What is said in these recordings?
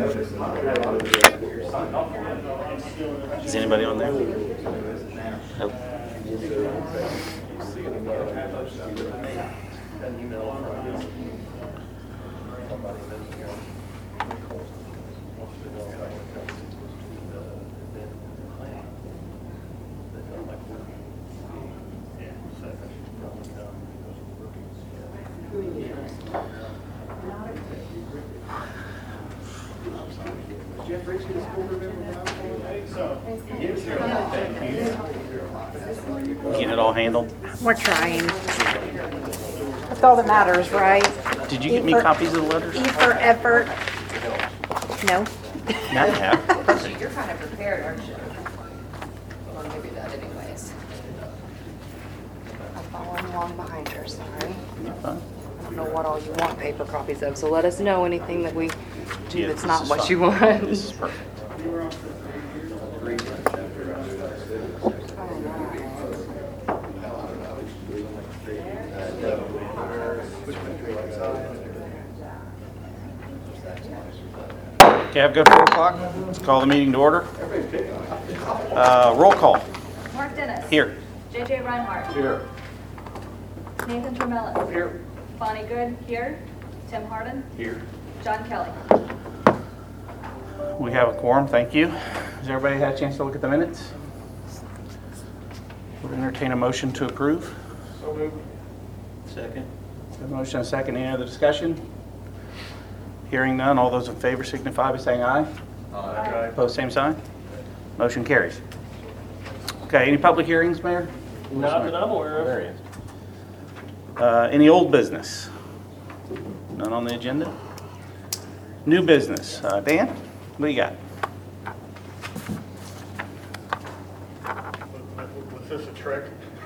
Is anybody on there? Nope. Getting it all handled? We're trying. That's all that matters, right? Did you get me copies of the letters? E for effort. No. Now you have. You're kind of prepared, aren't you? Well, maybe that anyways. I'm following along behind her, sorry. I don't know what all you want paper copies of, so let us know anything that we do Yeah, that's this not is what fine. you want. This is perfect. Okay, I've got 4 o'clock. Let's call the meeting to order. Roll call. Mark Dennis. Here. JJ Reinhardt. Here. Nathan Tramellis. Here. Bonnie Good here. Tim Harden. Here. John Kelly. We have a quorum, thank you. Has everybody had a chance to look at the minutes? We'll entertain a motion to approve. So moved. Second. A motion and a second. Any other discussion? Hearing none, all those in favor signify by saying aye. Aye. Opposed, same sign. Motion carries. Okay, any public hearings, Mayor? Not that I'm aware of. There he is. Any old business? None on the agenda? New business. Dan, what do you got? Was this a trick?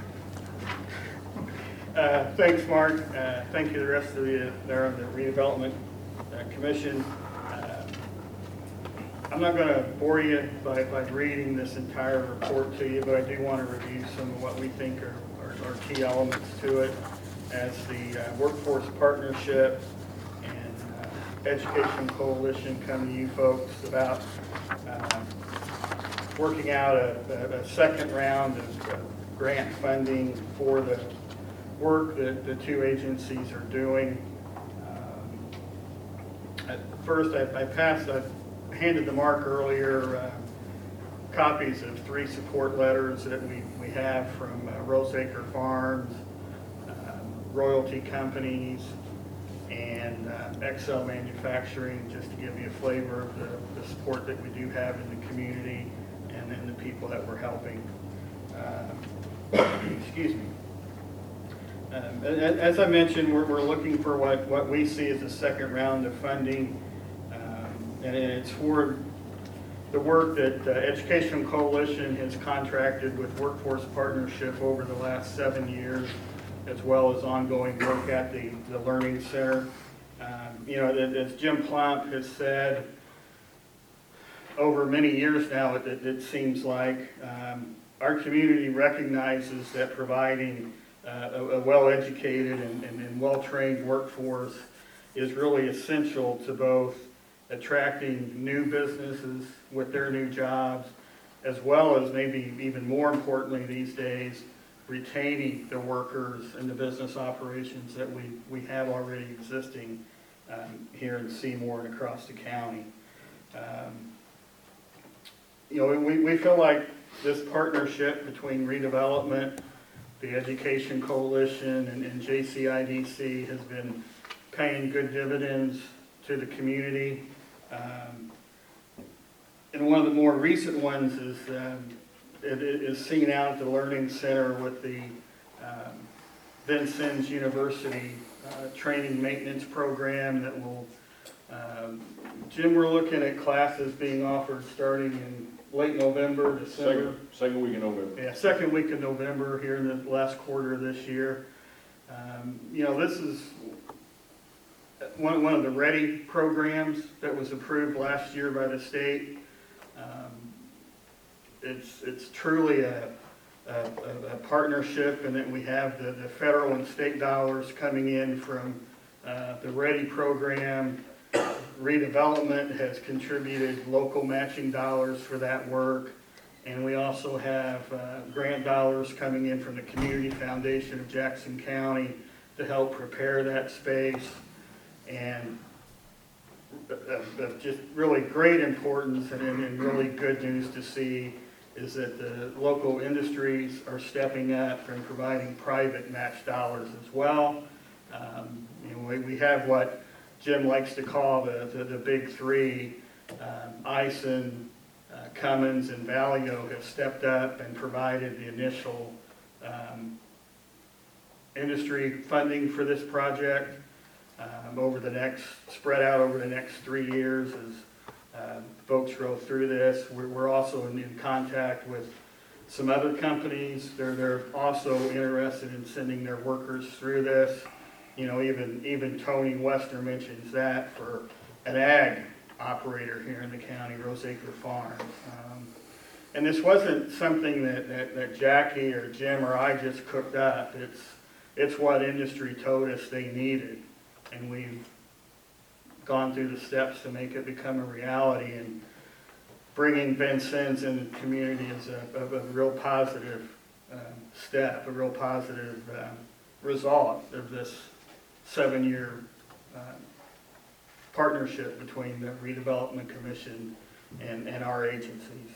Thanks, Mark. Thank you to the rest of you there on the redevelopment commission. I'm not going to bore you by reading this entire report to you, but I do want to review some of what we think are key elements to it, as the workforce partnership and education coalition come to you folks about working out a second round of grant funding for the work that the two agencies are doing. At first, I handed to Mark earlier copies of 3 support letters that we have from Roseacre Farms, royalty companies, and Excel Manufacturing, just to give you a flavor of the support that we do have in the community and then the people that we're helping. Excuse me. As I mentioned, we're looking for what we see as a second round of funding, and it's for the work that Education Coalition has contracted with Workforce Partnership over the last 7 years, as well as ongoing work at the Learning Center. As Jim Plump has said, over many years now, it seems like our community recognizes that providing a well-educated and well-trained workforce is really essential to both attracting new businesses with their new jobs, as well as maybe even more importantly these days, retaining the workers and the business operations that we have already existing here in Seymour and across the county. We feel like this partnership between redevelopment, the Education Coalition, and JCIDC has been paying good dividends to the community. And one of the more recent ones is seen out at the Learning Center with the Vincennes University training maintenance program that will, Jim, we're looking at classes being offered starting in late November, December. Second week in November. Yeah, second week of November here in the last quarter of this year. This is one of the READY programs that was approved last year by the state. It's truly a partnership, and that we have the federal and state dollars coming in from the READY program Redevelopment has contributed local matching dollars for that work. And we also have grant dollars coming in from the Community Foundation of Jackson County to help prepare that space. And of just really great importance and really good news to see is that the local industries are stepping up and providing private match dollars as well. We have what Jim likes to call the big three. Ison, Cummins, and Valio have stepped up and provided the initial industry funding for this project spread out over the next 3 years as folks go through this. We're also in contact with some other companies. They're also interested in sending their workers through this. Even Tony Wester mentions that for an ag operator here in the county, Roseacre Farms. And this wasn't something that Jackie or Jim or I just cooked up. It's what industry told us they needed. And we've gone through the steps to make it become a reality. And bringing Vincennes in the community is a real positive step, a real positive result of this 7-year partnership between the Redevelopment Commission and our agencies.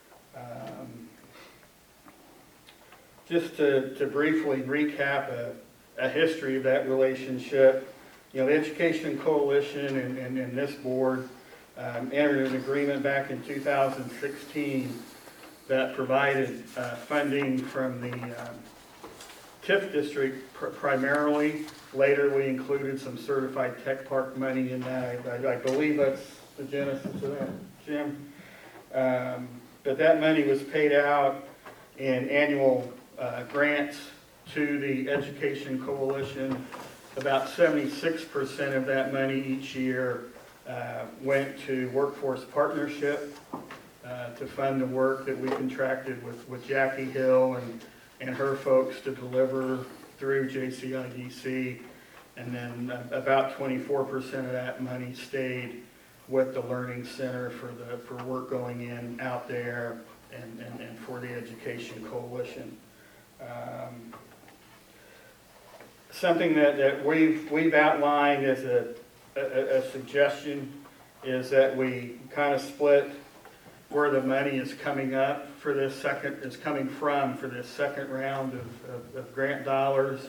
Just to briefly recap a history of that relationship, the Education Coalition and this board entered an agreement back in 2016 that provided funding from the TIF district primarily. Later, we included some certified tech park money in that. I believe that's the genesis of that, Jim. But that money was paid out in annual grants to the Education Coalition. About 76% of that money each year went to Workforce Partnership to fund the work that we contracted with Jackie Hill and her folks to deliver through JCIDC. And then about 24% of that money stayed with the Learning Center for work going in out there and for the Education Coalition. Something that we've outlined as a suggestion is that we kind of split where the money is coming for this second round of grant dollars.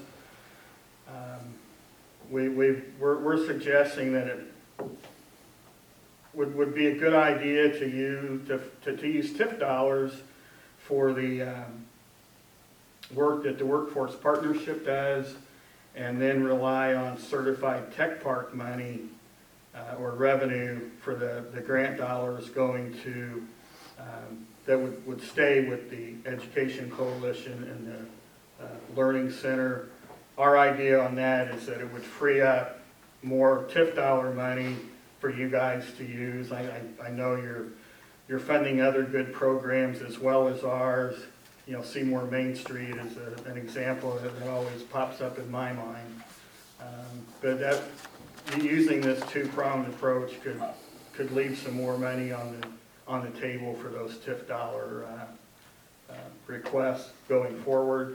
We're suggesting that it would be a good idea to use TIF dollars for the work that the Workforce Partnership does, and then rely on certified tech park money or revenue for the grant dollars going to that would stay with the Education Coalition and the Learning Center. Our idea on that is that it would free up more TIF dollar money for you guys to use. I know you're funding other good programs as well as ours. Seymour Main Street is an example that always pops up in my mind. But using this two-pronged approach could leave some more money on the table for those TIF dollar requests going forward.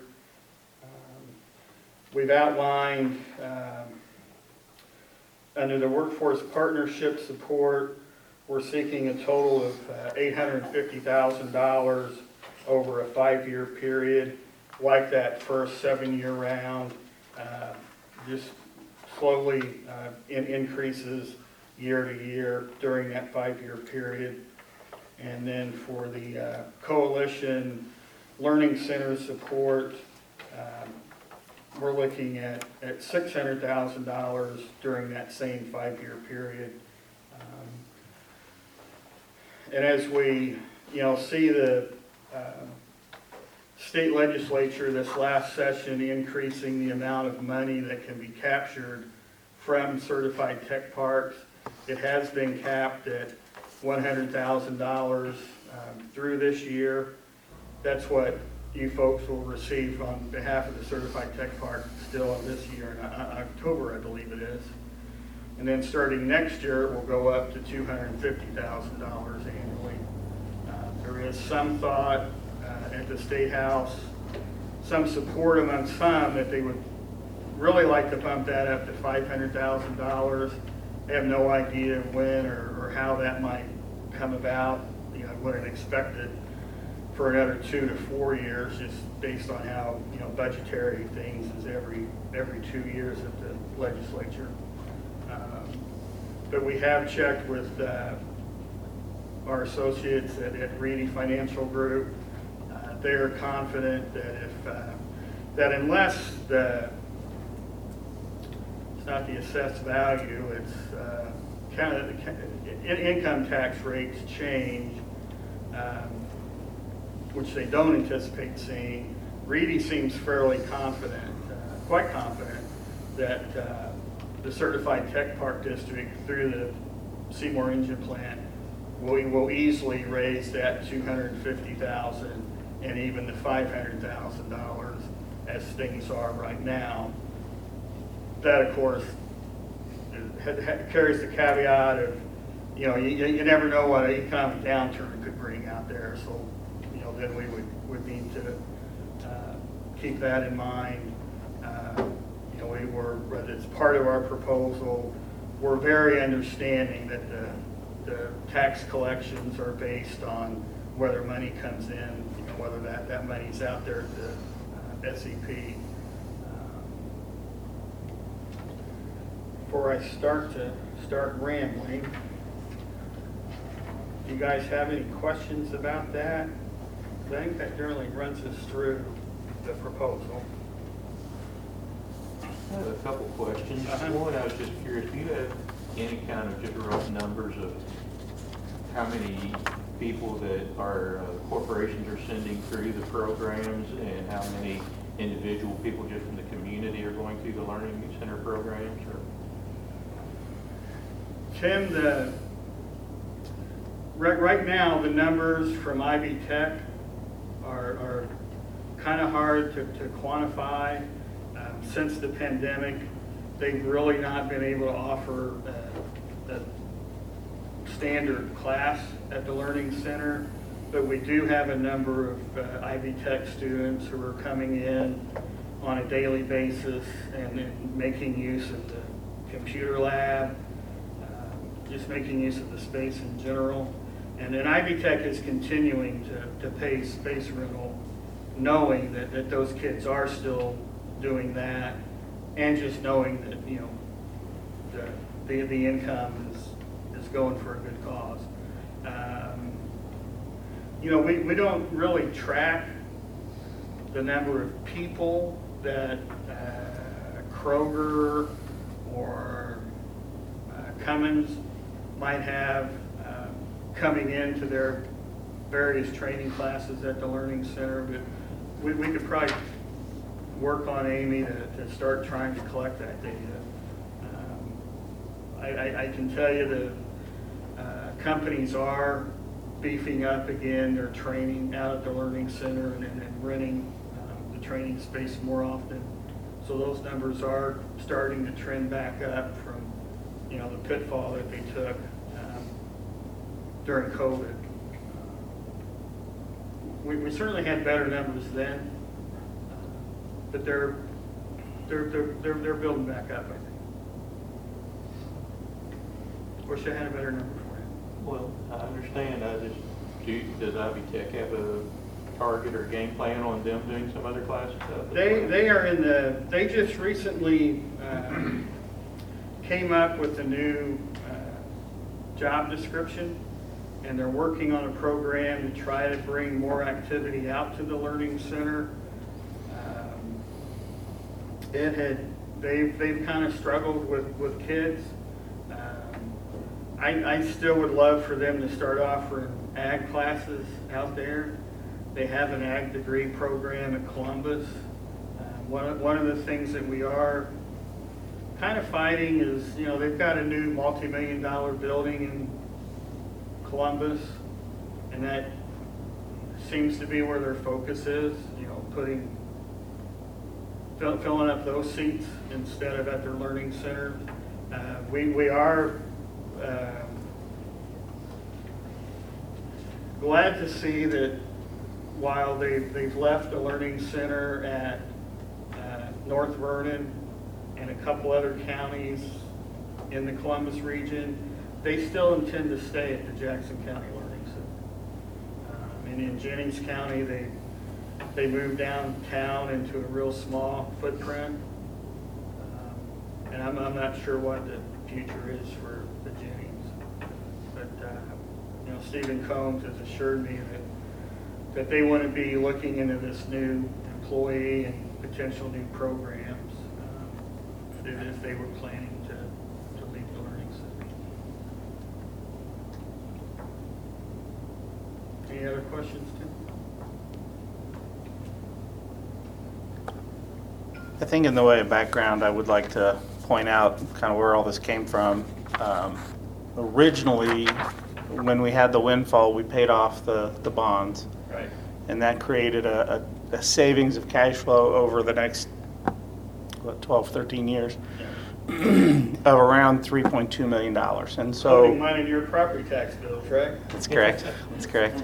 We've outlined under the Workforce Partnership support, we're seeking a total of $850,000 over a 5-year period, like that first 7-year round, just slowly increases year to year during that 5-year period. And then for the Coalition Learning Center support, we're looking at $600,000 during that same 5-year period. And as we see the state legislature this last session increasing the amount of money that can be captured from certified tech parks, it has been capped at $100,000 through this year. That's what you folks will receive on behalf of the certified tech park still this year in October, I believe it is. And then starting next year, it will go up to $250,000 annually. There is some thought at the State House, some support among some that they would really like to bump that up to $500,000. They have no idea when or how that might come about. You know, I wouldn't expect it for another 2 to 4 years, just based on how, you know, budgetary things is every 2 years at the legislature. But we have checked with our associates at Reedy Financial Group. They are confident that that unless it's not the assessed value, it's kind of income tax rates change, which they don't anticipate seeing. Reedy seems fairly confident, quite confident, that the Certified Tech Park District through the Seymour Engine Plant will easily raise that $250,000 and even the $500,000 as things are right now. That, of course, carries the caveat of, you know, you never know what an economic downturn could bring out there. So, you know, then we would need to keep that in mind. You know, it's part of our proposal. We're very understanding that the tax collections are based on whether money comes in, you know, whether that money's out there at the SEP. Before I start rambling, do you guys have any questions about that? I think that generally runs us through the proposal. I have a couple questions. One, I was just curious, do you have any kind of just rough numbers of how many people that our corporations are sending through the programs and how many individual people just from the community are going through the Learning Center programs? Or? Tim, right now the numbers from Ivy Tech are kind of hard to quantify. Since the pandemic, they've really not been able to offer a standard class at the Learning Center, but we do have a number of Ivy Tech students who are coming in on a daily basis and making use of the computer lab, just making use of the space in general. And then Ivy Tech is continuing to pay space rental, knowing that those kids are still doing that, and just knowing that, you know, the income is going for a good cause. You know, we don't really track the number of people that Kroger or Cummins might have coming into their various training classes at the Learning Center, but we could probably work on Amy to start trying to collect that data. I can tell you the companies are beefing up again their training out at the Learning Center and renting the training space more often. So those numbers are starting to trend back up from, you know, the pitfall that they took during COVID. We certainly had better numbers then, but they're building back up, I think. Wish I had a better number for you. Well, I understand. Does Ivy Tech have a target or game plan on them doing some other classes? They just recently came up with a new job description, and they're working on a program to try to bring more activity out to the Learning Center. They've kind of struggled with kids. I still would love for them to start offering ag classes out there. They have an ag degree program at Columbus. One of the things that we are kind of fighting is, you know, they've got a new multi-million-dollar building in Columbus, and that seems to be where their focus is, you know, filling up those seats instead of at their Learning Center. We are glad to see that while they've left the Learning Center at North Vernon and a couple other counties in the Columbus region, they still intend to stay at the Jackson County Learning Center. And in Jennings County, they moved downtown into a real small footprint. And I'm not sure what the future is for the Jennings. But, Stephen Combs has assured me that they want to be looking into this new employee and potential new programs if they were planning to leave the Learning Center. Any other questions, Tim? I think in the way of background, I would like to point out kind of where all this came from. Originally, when we had the windfall, we paid off the bonds. Right. And that created a savings of cash flow over the next, 12, 13 years of around $3.2 million. And so, Including mine and your property tax bills, right? that's correct. That's correct.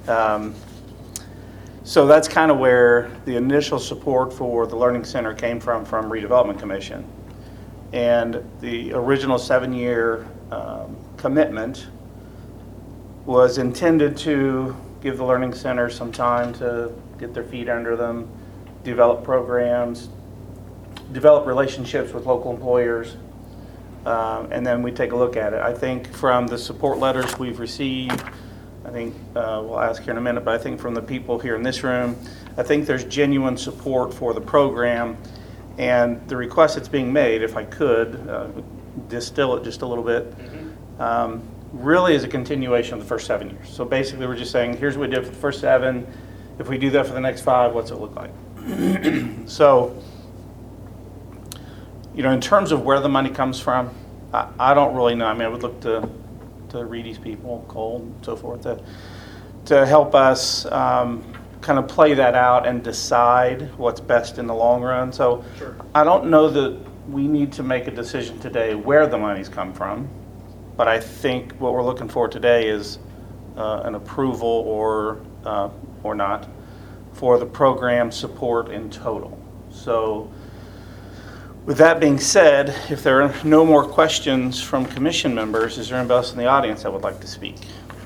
So that's kind of where the initial support for the Learning Center came from Redevelopment Commission. And the original 7-year commitment was intended to give the Learning Center some time to get their feet under them, develop programs, develop relationships with local employers, and then we take a look at it. I think from the support letters we've received, I think we'll ask here in a minute, but I think from the people here in this room, I think there's genuine support for the program. And the request that's being made, if I could distill it just a little bit, really is a continuation of the first 7 years. So basically we're just saying, here's what we did for the first 7. If we do that for the next 5, what's it look like? So, in terms of where the money comes from, I don't really know. I mean, I would look to Reedy's people, Cole, and so forth, to help us kind of play that out and decide what's best in the long run. So Sure. I don't know that we need to make a decision today where the money's come from, but I think what we're looking for today is an approval or not for the program support in total. So with that being said, if there are no more questions from commission members, is there anybody else in the audience that would like to speak?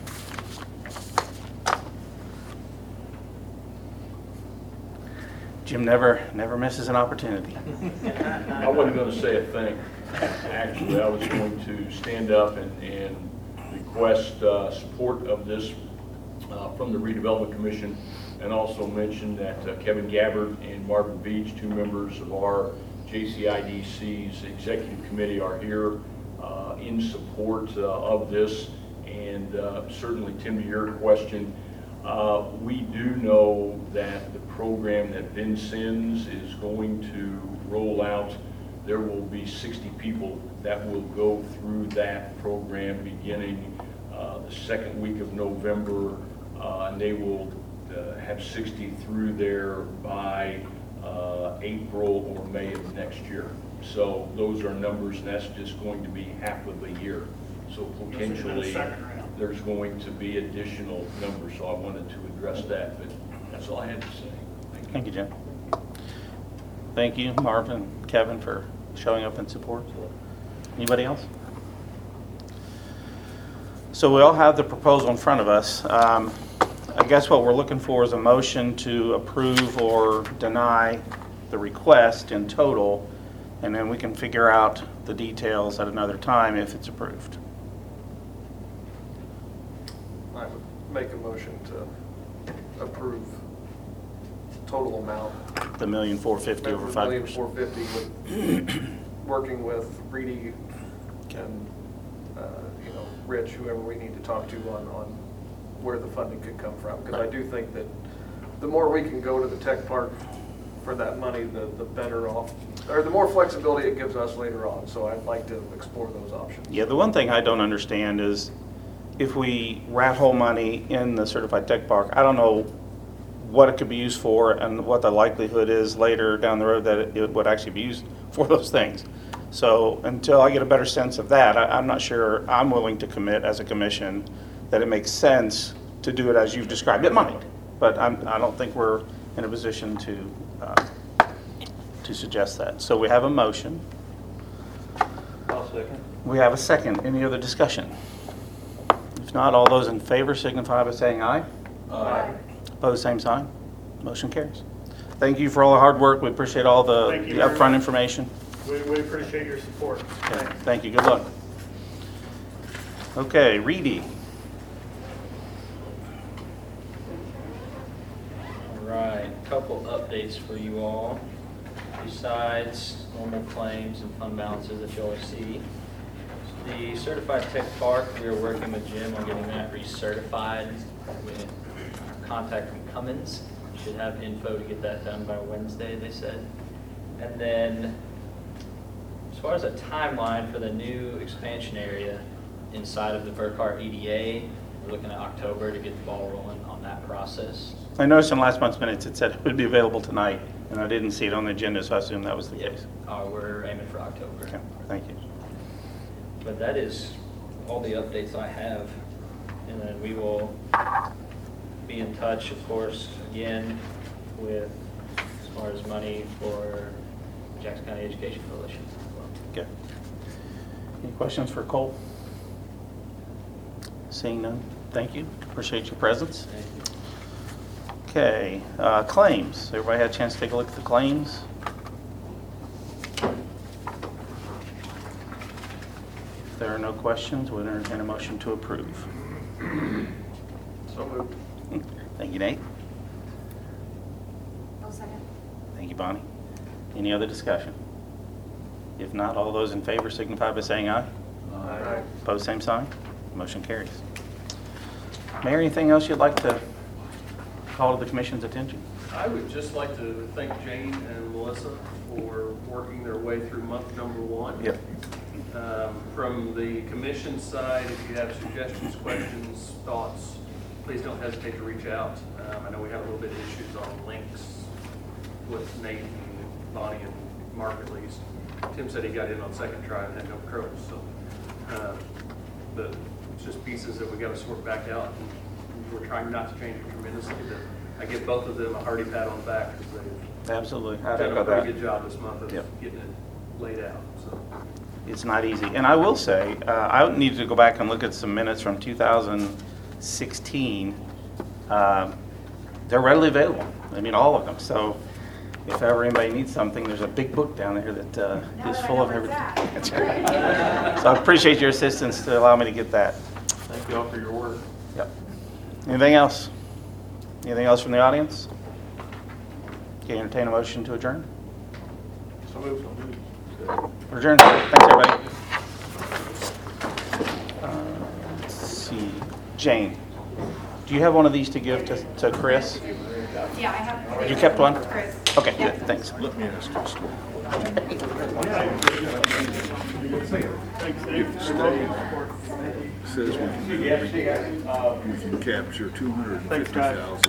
Jim never misses an opportunity. I wasn't going to say a thing. Actually, I was going to stand up and request support of this from the Redevelopment Commission, and also mention that Kevin Gabbard and Marvin Beach, 2 members of our JCIDC's executive committee, are here in support of this. And certainly, Tim, to your question, we do know that the program that Vincennes is going to roll out, there will be 60 people that will go through that program beginning the second week of November, and they will have 60 through there by April or May of next year. So those are numbers, and that's just going to be half of the year. So potentially there's going to be additional numbers, so I wanted to address that, but that's all I had to say. Thank you, Jim. Thank you, Marvin, Kevin, for showing up in support. Anybody else? So we all have the proposal in front of us. I guess what we're looking for is a motion to approve or deny the request in total, and then we can figure out the details at another time if it's approved. I would make a motion to approve total amount. The $1,450,000 over 5 years. $1,450,000 with working with Reedy and Rich, whoever we need to talk to on where the funding could come from. Because I do think that the more we can go to the tech park for that money, the better off, or the more flexibility it gives us later on. So I'd like to explore those options. Yeah, the one thing I don't understand is if we rat hole money in the certified tech park, I don't know what it could be used for and what the likelihood is later down the road that it would actually be used for those things. So until I get a better sense of that, I'm not sure I'm willing to commit as a commission that it makes sense to do it as you've described. It might, but I don't think we're in a position to suggest that. So we have a motion. I'll second. We have a second. Any other discussion? If not, all those in favor signify by saying aye. Aye. Opposed, same sign. Motion carries. Thank you for all the hard work. We appreciate all the Thank you very upfront much. information. We appreciate your support. Okay, thank you. Good luck. Okay, Reedy. All right, couple updates for you all. Besides normal claims and fund balances that you'll see, the Certified Tech Park, we are working with Jim on getting that recertified with contact from Cummins. Should have info to get that done by Wednesday, they said. And then, as far as a timeline for the new expansion area inside of the Burkhart EDA, we're looking at October to get the ball rolling on that process. I noticed in last month's minutes it said it would be available tonight, and I didn't see it on the agenda, so I assumed that was the case. We're aiming for October. Okay, thank you. But that is all the updates I have. And then we will be in touch, of course, again with as far as money for Jackson County Education Coalition as well. Okay. Any questions for Cole? Seeing none, thank you. Appreciate your presence. Thank you. Okay, claims. Everybody had a chance to take a look at the claims? If there are no questions, we'll entertain a motion to approve. So moved. Thank you, Nate. I'll second. Thank you, Bonnie. Any other discussion? If not, all those in favor signify by saying aye. Aye. Opposed, same sign. Motion carries. Mayor, anything else you'd like to call to the commission's attention? I would just like to thank Jane and Melissa for working their way through month number one. Yep. From the commission side, if you have suggestions, questions, thoughts, please don't hesitate to reach out. I know we have a little bit of issues on links with Nate and Bonnie and Mark at least. Tim said he got in on second try and had no crows, so it's just pieces that we got to sort back out. And we're trying not to change it tremendously, but I give both of them a hearty pat on the back because they've Absolutely. I'd done echo a pretty that. good job this month of Yep. getting it laid out. So. It's not easy. And I will say, I need to go back and look at some minutes from 2016. They're readily available. I mean, all of them. So if ever anybody needs something, there's a big book down there that is full of everything. That's right. So I appreciate your assistance to allow me to get that. Thank you all for your work. Yep. Anything else? Anything else from the audience? Can you entertain a motion to adjourn? So moved. We're adjourned. Thanks, everybody. Let's see. Jane, do you have one of these to give to Chris? Yeah, I have. You kept one? Chris. Okay, good. Thanks. Let me ask you a story. Thanks, Dave. Says we can capture 250,000